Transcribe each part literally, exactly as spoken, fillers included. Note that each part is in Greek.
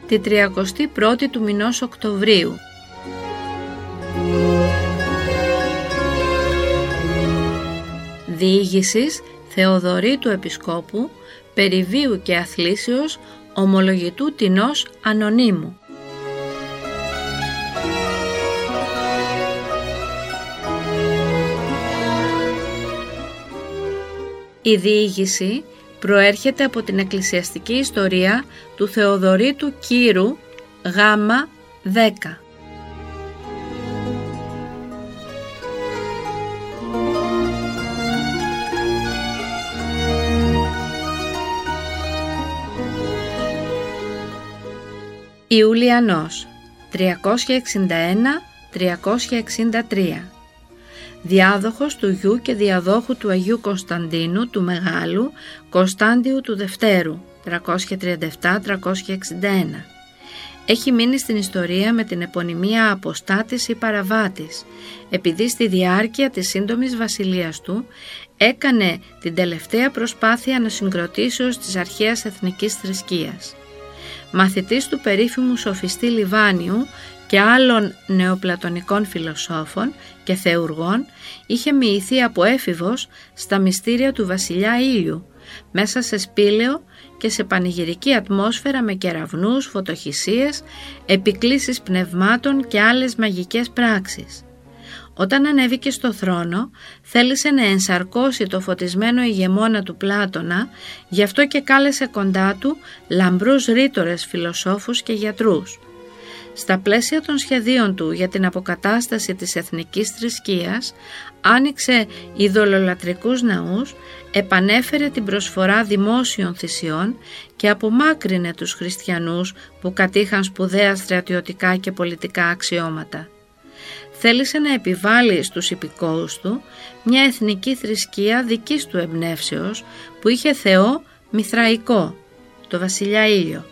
τη τριακοστή πρώτη του μηνός Οκτωβρίου. Διήγησης Θεοδωρήτου Επισκόπου, περιβίου και αθλήσεως ομολογητού τινός ανωνύμου. Η διήγηση προέρχεται από την εκκλησιαστική ιστορία του Θεοδωρήτου Κύρου γάμα δέκα. Ιουλιανός τριακόσια εξήντα ένα με τριακόσια εξήντα τρία, διάδοχος του γιου και διαδόχου του Αγίου Κωνσταντίνου του Μεγάλου, Κωνστάντιου του Δευτέρου τριακόσια τριάντα επτά με τριακόσια εξήντα ένα. Έχει μείνει στην ιστορία με την επωνυμία αποστάτης ή παραβάτης, επειδή στη διάρκεια της σύντομης βασιλείας του έκανε την τελευταία προσπάθεια ανασυγκροτήσεως της αρχαίας εθνικής θρησκείας. Μαθητής του περίφημου σοφιστή Λιβάνιου και άλλων νεοπλατωνικών φιλοσόφων και θεουργών, είχε μοιηθεί από έφηβος στα μυστήρια του βασιλιά Ήλιου, μέσα σε σπήλαιο και σε πανηγυρική ατμόσφαιρα με κεραυνούς, φωτοχυσίες, επικλήσεις πνευμάτων και άλλες μαγικές πράξεις. Όταν ανέβηκε στο θρόνο, θέλησε να ενσαρκώσει το φωτισμένο ηγεμόνα του Πλάτωνα, γι' αυτό και κάλεσε κοντά του λαμπρούς ρήτορες, φιλοσόφους και γιατρούς. Στα πλαίσια των σχεδίων του για την αποκατάσταση της εθνικής θρησκείας, άνοιξε ειδωλολατρικούς ναούς, επανέφερε την προσφορά δημόσιων θυσιών και απομάκρυνε τους χριστιανούς που κατήχαν σπουδαία στρατιωτικά και πολιτικά αξιώματα. Θέλησε να επιβάλλει στους υπηκόους του μια εθνική θρησκεία δικής του εμπνεύσεως που είχε θεό μηθραϊκό, το βασιλιά Ήλιο,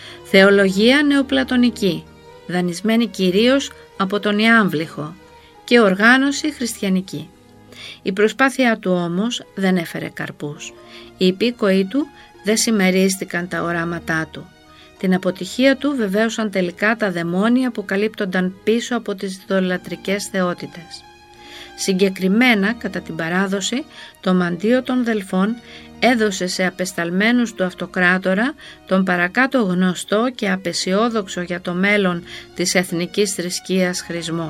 θεολογία νεοπλατωνική, δανεισμένη κυρίως από τον Ιάμβληχο, και οργάνωση χριστιανική. Η προσπάθειά του όμως δεν έφερε καρπούς. Οι υπήκοοι του δεν συμμερίστηκαν τα οράματά του. Την αποτυχία του βεβαίωσαν τελικά τα δαιμόνια που καλύπτονταν πίσω από τις ειδωλατρικές θεότητες. Συγκεκριμένα, κατά την παράδοση, το μαντίο των Δελφών έδωσε σε απεσταλμένους του αυτοκράτορα τον παρακάτω γνωστό και απεσιόδοξο για το μέλλον της εθνικής θρησκείας χρησμό.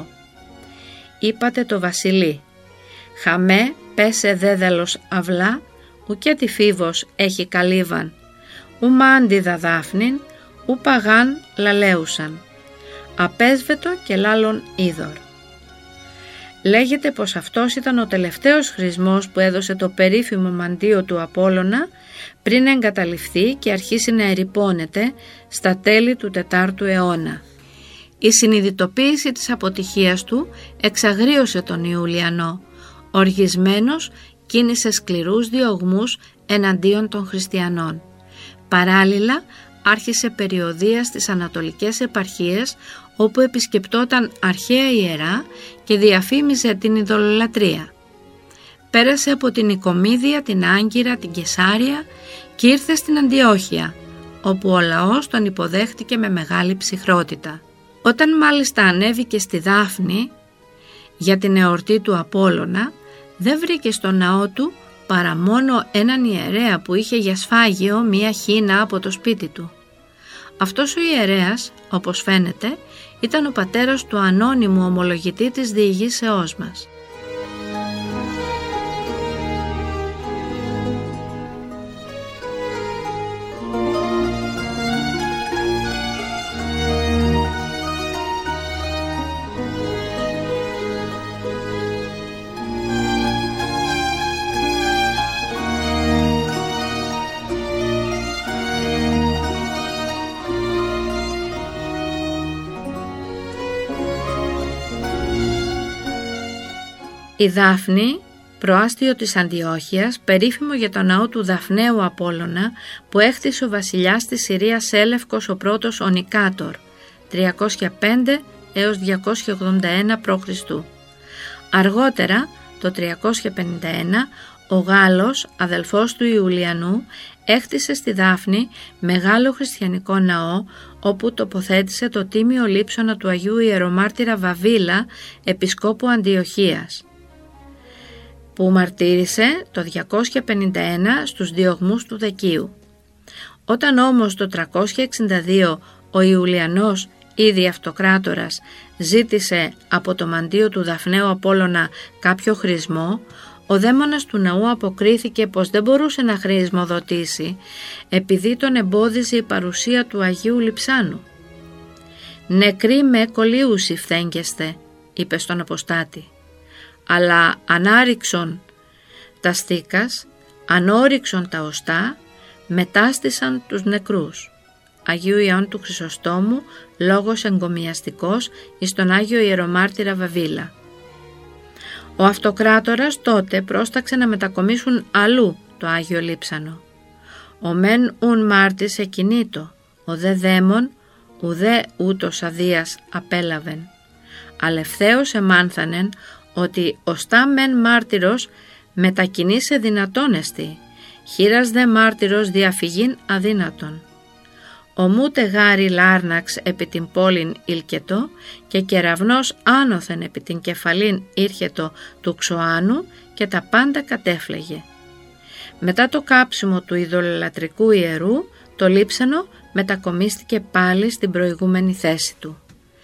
Είπατε το βασιλεί, «Χαμέ πέσε δέδαλος αυλά, ουκέ τη φίβος έχει καλύβαν, ου μάντιδα δάφνην, ου παγάν λαλέουσαν, απέσβετο και λάλων είδωρ». Λέγεται πως αυτός ήταν ο τελευταίος χρησμός που έδωσε το περίφημο μαντίο του Απόλλωνα πριν εγκαταλειφθεί και αρχίσει να ερειπώνεται στα τέλη του τετάρτου αιώνα. Η συνειδητοποίηση της αποτυχίας του εξαγρίωσε τον Ιουλιανό. Οργισμένος κίνησε σκληρούς διωγμούς εναντίον των χριστιανών. Παράλληλα άρχισε περιοδεία στις ανατολικές επαρχίες, όπου επισκεπτόταν αρχαία ιερά και διαφήμιζε την ειδωλολατρία. Πέρασε από την Οικομίδια, την Άγκυρα, την Κεσάρια και ήρθε στην Αντιόχεια, όπου ο λαός τον υποδέχτηκε με μεγάλη ψυχρότητα. Όταν μάλιστα ανέβηκε στη Δάφνη για την εορτή του Απόλλωνα, δεν βρήκε στο ναό του παρά μόνο έναν ιερέα που είχε για σφάγιο μία χίνα από το σπίτι του. Αυτός ο ιερέας, όπως φαίνεται, ήταν ο πατέρας του ανώνυμου ομολογητή της διηγήσεώς μας. Η Δάφνη, προάστιο της Αντιόχειας, περίφημο για το ναό του Δαφναίου Απόλλωνα που έχτισε ο βασιλιάς της Συρίας Σέλευκος ο πρώτος ο Νικάτορ, τριακόσια πέντε έως διακόσια ογδόντα ένα π.Χ. Αργότερα το τριακόσια πενήντα ένα, ο Γάλλος, αδελφός του Ιουλιανού, έκτισε στη Δάφνη μεγάλο χριστιανικό ναό, όπου τοποθέτησε το τίμιο λείψωνα του Αγίου Ιερομάρτυρα Βαβίλα, επισκόπου Αντιοχίας, που μαρτύρησε το διακόσια πενήντα ένα στους διωγμούς του Δεκίου. Όταν όμως το τριακόσια εξήντα δύο ο Ιουλιανός, ήδη αυτοκράτορας, ζήτησε από το μαντίο του Δαφναίου Απόλλωνα κάποιο χρησμό, ο δαίμονας του ναού αποκρίθηκε πως δεν μπορούσε να χρησμοδοτήσει επειδή τον εμπόδιζε η παρουσία του Αγίου Λειψάνου. «Νεκροί με κολίουσι φθέγγεστε», είπε στον αποστάτη, «αλλά ανάριξον τα στίκας, ανόριξον τα οστά, μετάστησαν τους νεκρούς». Αγίου Ιωάννου του Χρυσοστόμου, λόγος εγκομιαστικός εις τον Άγιο Ιερομάρτυρα Βαβίλα. Ο αυτοκράτορας τότε πρόσταξε να μετακομίσουν αλλού το Άγιο Λείψανο. «Ο μεν ουν μάρτης εκινήτω, ο δε δαίμον, ουδέ ούτως αδείας απέλαβεν. Αλευθέως εμάνθανεν ότι οστά μεν μάρτυρος μετακινήσε δυνατόν εστι, χείρας δε μάρτυρος διαφυγήν αδύνατον. Ομούτε γάρι λάρναξ επί την πόλην ήλκετο και κεραυνός άνωθεν επί την κεφαλήν ήρχετο του Ξωάνου και τα πάντα κατέφλεγε. Μετά το κάψιμο του ειδωλολατρικού ιερού, το λείψανο μετακομίστηκε πάλι στην προηγούμενη θέση του.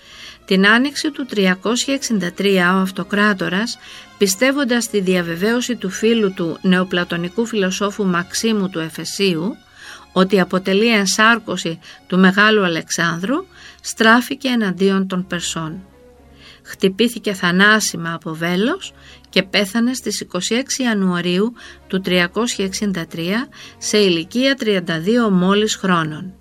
Την άνοιξη του τριακόσια εξήντα τρία ο αυτοκράτορας, πιστεύοντας τη διαβεβαίωση του φίλου του νεοπλατωνικού φιλοσόφου Μαξίμου του Εφεσίου, ότι αποτελεί ενσάρκωση του Μεγάλου Αλεξάνδρου, στράφηκε εναντίον των Περσών. Χτυπήθηκε θανάσιμα από βέλος και πέθανε στις είκοσι έξι Ιανουαρίου του τριακόσια εξήντα τρία σε ηλικία τριάντα δύο μόλις χρόνων.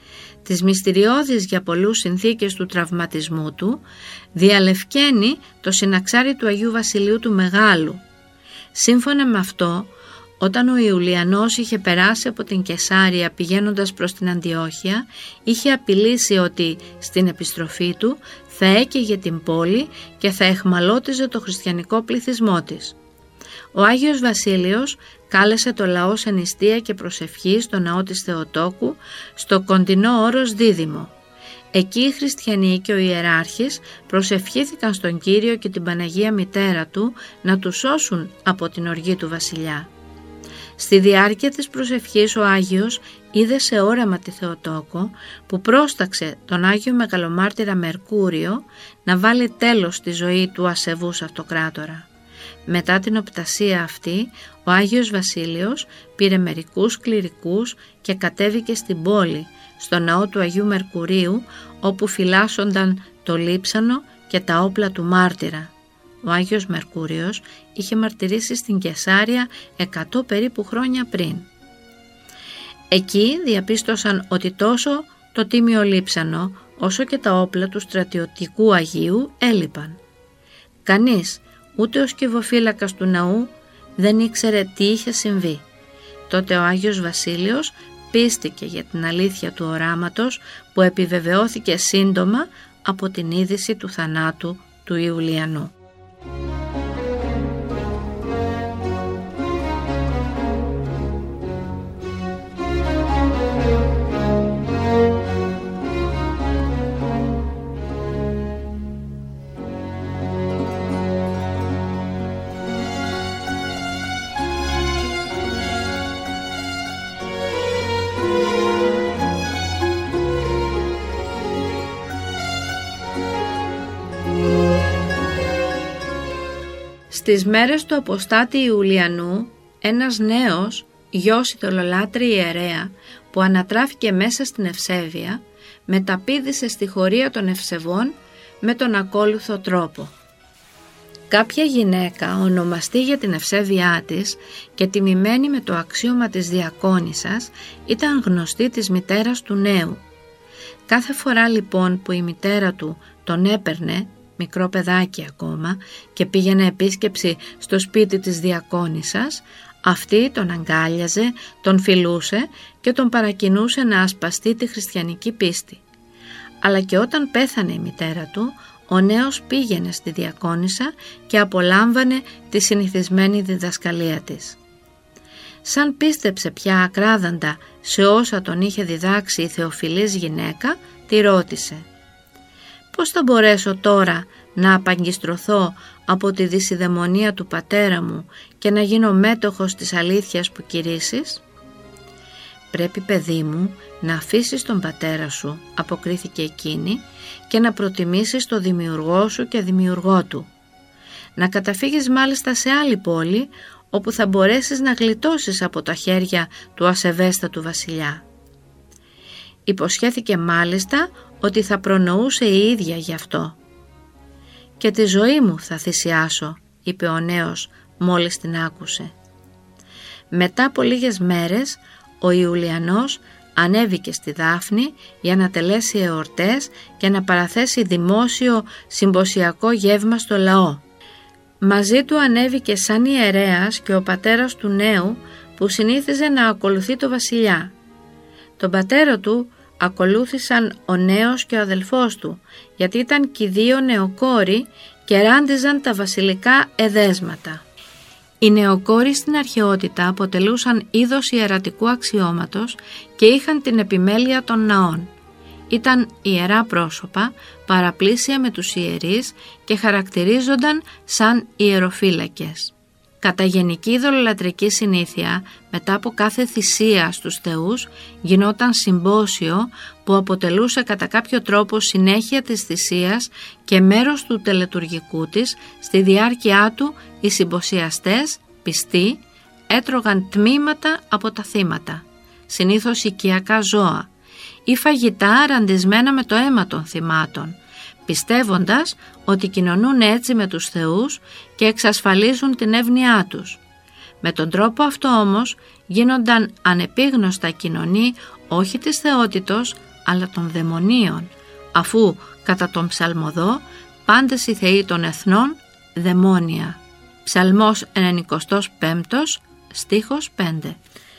Τις μυστηριώδεις για πολλούς συνθήκες του τραυματισμού του διαλευκαίνει το συναξάρι του Αγίου Βασιλείου του Μεγάλου. Σύμφωνα με αυτό, όταν ο Ιουλιανός είχε περάσει από την Κεσάρια πηγαίνοντας προς την Αντιόχεια, είχε απειλήσει ότι στην επιστροφή του θα έκαιγε την πόλη και θα εχμαλώτιζε το χριστιανικό πληθυσμό της. Ο Άγιος Βασίλειος κάλεσε το λαό σε νηστεία και προσευχή στο ναό της Θεοτόκου, στο κοντινό όρος Δίδυμο. Εκεί οι χριστιανοί και ο ιεράρχης προσευχήθηκαν στον Κύριο και την Παναγία Μητέρα του να τους σώσουν από την οργή του βασιλιά. Στη διάρκεια της προσευχής ο Άγιος είδε σε όραμα τη Θεοτόκο που πρόσταξε τον Άγιο Μεγαλομάρτυρα Μερκούριο να βάλει τέλος στη ζωή του ασεβούς αυτοκράτορα. Μετά την οπτασία αυτή, ο Άγιος Βασίλειος πήρε μερικούς κληρικούς και κατέβηκε στην πόλη, στο ναό του Αγίου Μερκουρίου, όπου φυλάσσονταν το λείψανο και τα όπλα του μάρτυρα. Ο Άγιος Μερκούριος είχε μαρτυρήσει στην Κεσάρια εκατό περίπου χρόνια πριν. Εκεί διαπίστωσαν ότι τόσο το τίμιο λείψανο όσο και τα όπλα του στρατιωτικού Αγίου έλειπαν. Κανείς, ούτε ο σκευοφύλακας του ναού, δεν ήξερε τι είχε συμβεί. Τότε ο Άγιος Βασίλειος πίστηκε για την αλήθεια του οράματος που επιβεβαιώθηκε σύντομα από την είδηση του θανάτου του Ιουλιανού. Στις μέρες του αποστάτη Ιουλιανού, ένας νέος γιος ειδωλολάτρη ιερέα που ανατράφηκε μέσα στην ευσέβεια, μεταπήδησε στη χωρία των ευσεβών με τον ακόλουθο τρόπο. Κάποια γυναίκα, ονομαστή για την ευσέβειά της και τιμημένη με το αξίωμα της διακόνισσας, ήταν γνωστή της μητέρας του νέου. Κάθε φορά λοιπόν που η μητέρα του τον έπαιρνε, μικρό παιδάκι ακόμα, και πήγαινε επίσκεψη στο σπίτι της διακόνισσας, αυτή τον αγκάλιαζε, τον φιλούσε και τον παρακινούσε να ασπαστεί τη χριστιανική πίστη. Αλλά και όταν πέθανε η μητέρα του, ο νέος πήγαινε στη διακόνισσα και απολάμβανε τη συνηθισμένη διδασκαλία της. Σαν πίστεψε πια ακράδαντα σε όσα τον είχε διδάξει η θεοφιλής γυναίκα, τη ρώτησε: «Πώς θα μπορέσω τώρα να απαγκιστρωθώ από τη δυσιδαιμονία του πατέρα μου και να γίνω μέτοχος της αλήθειας που κηρύσσεις?» «Πρέπει, παιδί μου, να αφήσεις τον πατέρα σου», αποκρίθηκε εκείνη, «και να προτιμήσεις το δημιουργό σου και δημιουργό του. Να καταφύγεις μάλιστα σε άλλη πόλη, όπου θα μπορέσεις να γλιτώσεις από τα χέρια του ασεβέστατου βασιλιά». Υποσχέθηκε μάλιστα ότι θα προνοούσε η ίδια γι' αυτό. «Και τη ζωή μου θα θυσιάσω», είπε ο νέος μόλις την άκουσε. Μετά από λίγες μέρες ο Ιουλιανός ανέβηκε στη Δάφνη για να τελέσει εορτές και να παραθέσει δημόσιο συμποσιακό γεύμα στο λαό. Μαζί του ανέβηκε σαν ιερέας και ο πατέρας του νέου που συνήθιζε να ακολουθεί το βασιλιά. Τον πατέρα του ακολούθησαν ο νέος και ο αδελφός του, γιατί ήταν κι οι δύο νεοκόροι και ράντιζαν τα βασιλικά εδέσματα. Οι νεοκόροι στην αρχαιότητα αποτελούσαν είδος ιερατικού αξιώματος και είχαν την επιμέλεια των ναών. Ήταν ιερά πρόσωπα, παραπλήσια με τους ιερείς και χαρακτηρίζονταν σαν ιεροφύλακες. Κατά γενική ειδωλολατρική συνήθεια, μετά από κάθε θυσία στους θεούς, γινόταν συμπόσιο που αποτελούσε κατά κάποιο τρόπο συνέχεια της θυσίας και μέρος του τελετουργικού της. Στη διάρκεια του οι συμποσιαστές, πιστοί, έτρωγαν τμήματα από τα θύματα, συνήθως οικιακά ζώα, ή φαγητά ραντισμένα με το αίμα των θυμάτων, πιστεύοντας ότι κοινωνούν έτσι με τους θεούς και εξασφαλίζουν την εύνοιά τους. Με τον τρόπο αυτό όμως γίνονταν ανεπίγνωστα κοινωνοί όχι της θεότητος αλλά των δαιμονίων, αφού κατά τον ψαλμοδό πάντες οι θεοί των εθνών δαιμόνια. Ψαλμός ενενηκοστό πέμπτο, στίχος πέντε.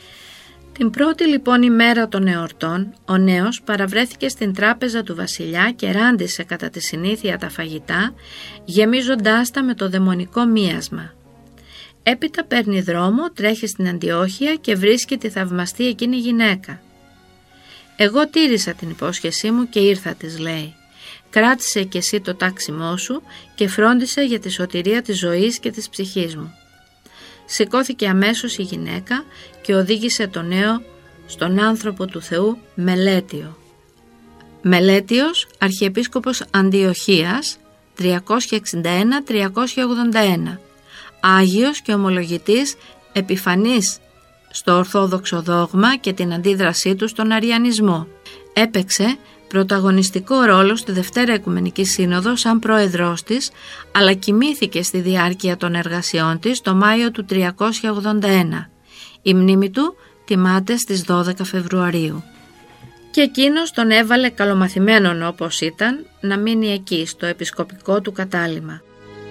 Την πρώτη λοιπόν ημέρα των εορτών, ο νέος παραβρέθηκε στην τράπεζα του βασιλιά και ράντισε κατά τη συνήθεια τα φαγητά, γεμίζοντάς τα με το δαιμονικό μίασμα. Έπειτα παίρνει δρόμο, τρέχει στην Αντιόχεια και βρίσκει τη θαυμαστή εκείνη γυναίκα. «Εγώ τήρησα την υπόσχεσή μου και ήρθα», της λέει. «Κράτησε κι εσύ το τάξιμό σου και φρόντισε για τη σωτηρία της ζωής και της ψυχής μου». Σηκώθηκε αμέσως η γυναίκα και οδήγησε τον νέο στον άνθρωπο του Θεού Μελέτιο. Μελέτιος, αρχιεπίσκοπος Αντιοχίας, τριακόσια εξήντα ένα με τριακόσια ογδόντα ένα, Άγιος και ομολογητής, επιφανής στο Ορθόδοξο δόγμα και την αντίδρασή του στον Αριανισμό. Έπαιξε πρωταγωνιστικό ρόλο στη Δευτέρα Οικουμενική Σύνοδο σαν πρόεδρός της, αλλά κοιμήθηκε στη διάρκεια των εργασιών της το Μάιο του τριακόσια ογδόντα ένα. Η μνήμη του τιμάται στις δώδεκα Φεβρουαρίου. Και εκείνος τον έβαλε καλομαθημένον όπως ήταν να μείνει εκεί στο επισκοπικό του κατάλημα.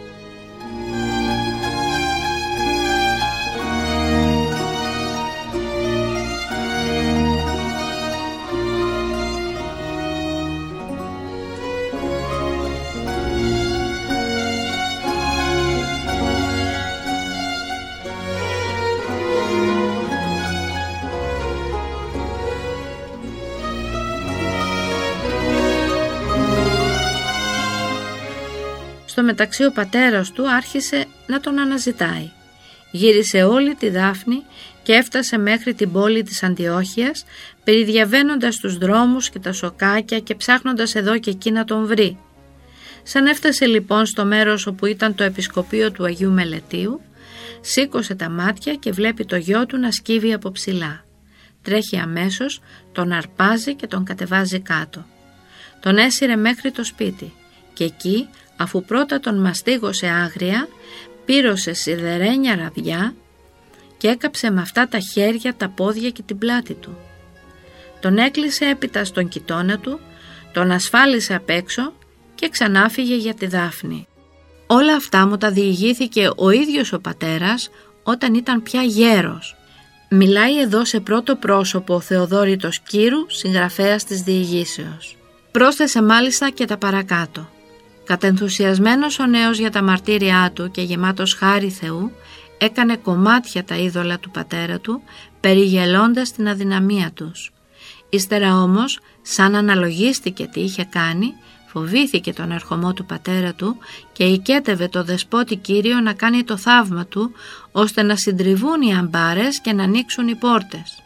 Στο μεταξύ ο πατέρας του άρχισε να τον αναζητάει. Γύρισε όλη τη Δάφνη και έφτασε μέχρι την πόλη της Αντιόχειας, περιδιαβαίνοντας τους δρόμους και τα σοκάκια και ψάχνοντας εδώ και εκεί να τον βρει. Σαν έφτασε λοιπόν στο μέρος όπου ήταν το επισκοπείο του Αγίου Μελετίου, σήκωσε τα μάτια και βλέπει το γιο του να σκύβει από ψηλά. Τρέχει αμέσως, τον αρπάζει και τον κατεβάζει κάτω. Τον έσυρε μέχρι το σπίτι και εκεί, αφού πρώτα τον μαστίγωσε άγρια, πήρωσε σιδερένια ραβιά και έκαψε με αυτά τα χέρια, τα πόδια και την πλάτη του. Τον έκλεισε έπειτα στον κοιτώνα του, τον ασφάλισε απ' έξω και ξανά φύγε για τη Δάφνη. Όλα αυτά μου τα διηγήθηκε ο ίδιος ο πατέρας όταν ήταν πια γέρος. Μιλάει εδώ σε πρώτο πρόσωπο ο Θεοδόρητος Κύρου, συγγραφέας της διηγήσεως. Πρόσθεσε μάλιστα και τα παρακάτω. Κατενθουσιασμένος ο νέος για τα μαρτύριά του και γεμάτος χάρη Θεού, έκανε κομμάτια τα είδωλα του πατέρα του, περιγελώντας την αδυναμία τους. Ύστερα όμως, σαν αναλογίστηκε τι είχε κάνει, φοβήθηκε τον ερχομό του πατέρα του και οικέτευε το δεσπότη Κύριο να κάνει το θαύμα του, ώστε να συντριβούν οι αμπάρες και να ανοίξουν οι πόρτες.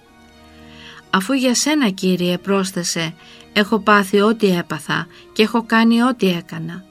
«Αφού για σένα, Κύριε», πρόσθεσε, «έχω πάθει ό,τι έπαθα και έχω κάνει ό,τι έκανα».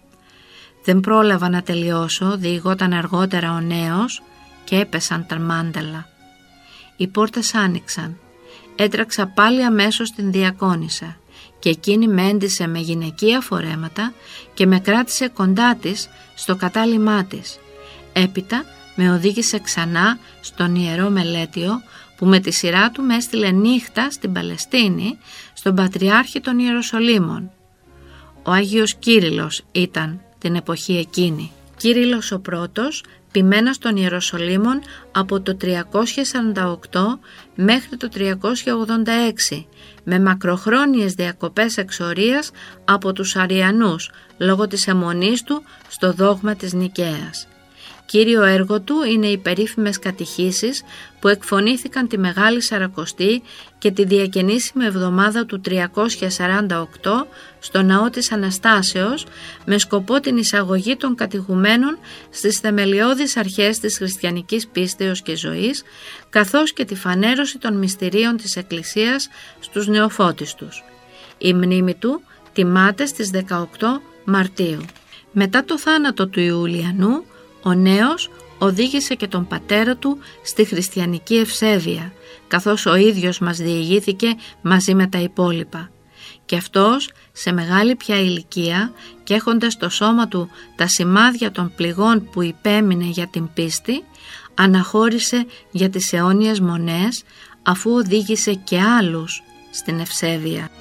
Δεν πρόλαβα να τελειώσω, διηγόταν αργότερα ο νέος, και έπεσαν τα μάνταλα. Οι πόρτες άνοιξαν. Έτραξα πάλι αμέσως στην διακόνισσα και εκείνη με έντυσε με γυναικεία φορέματα και με κράτησε κοντά της στο κατάλημά της. Έπειτα με οδήγησε ξανά στον Ιερό Μελέτιο, που με τη σειρά του με έστειλε νύχτα στην Παλαιστίνη, στον Πατριάρχη των Ιεροσολύμων. Ο Άγιος Κύριλλος ήταν την εποχή εκείνη. Κύριλλος ο πρώτος, ποιμένος των Ιεροσολύμων από το τριακόσια σαράντα οκτώ μέχρι το τριακόσια ογδόντα έξι, με μακροχρόνιες διακοπές εξορίας από τους Αριανούς, λόγω της αιμονής του στο δόγμα της Νικαίας. Κύριο έργο του είναι οι περίφημες κατηχήσεις που εκφωνήθηκαν τη Μεγάλη Σαρακοστή και τη διακαινήσιμη εβδομάδα του τριακόσια σαράντα οκτώ στο Ναό της Αναστάσεως, με σκοπό την εισαγωγή των κατηχουμένων στις θεμελιώδεις αρχές της χριστιανικής πίστεως και ζωής, καθώς και τη φανέρωση των μυστηρίων της Εκκλησίας στους νεοφώτιστους. Η μνήμη του τιμάται στις δεκαοκτώ Μαρτίου. Μετά το θάνατο του Ιουλιανού, ο νέος οδήγησε και τον πατέρα του στη χριστιανική ευσέβεια, καθώς ο ίδιος μας διηγήθηκε μαζί με τα υπόλοιπα. Και αυτός, σε μεγάλη πια ηλικία και έχοντας στο σώμα του τα σημάδια των πληγών που υπέμεινε για την πίστη, αναχώρησε για τις αιώνιες μονές, αφού οδήγησε και άλλους στην ευσέβεια.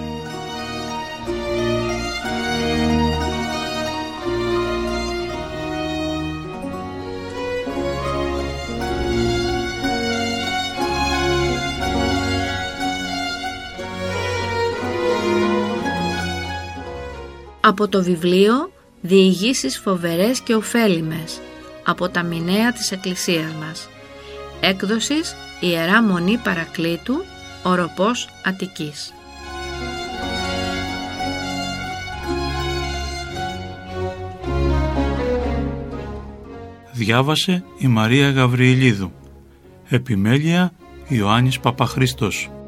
Από το βιβλίο «Διηγήσεις φοβερές και ωφέλιμες» από τα μηνέα της Εκκλησίας μας. Έκδοσης Ιερά Μονή Παρακλήτου, Οροπός Αττικής. Διάβασε η Μαρία Γαβριηλίδου. Επιμέλεια Ιωάννης Παπαχρήστος.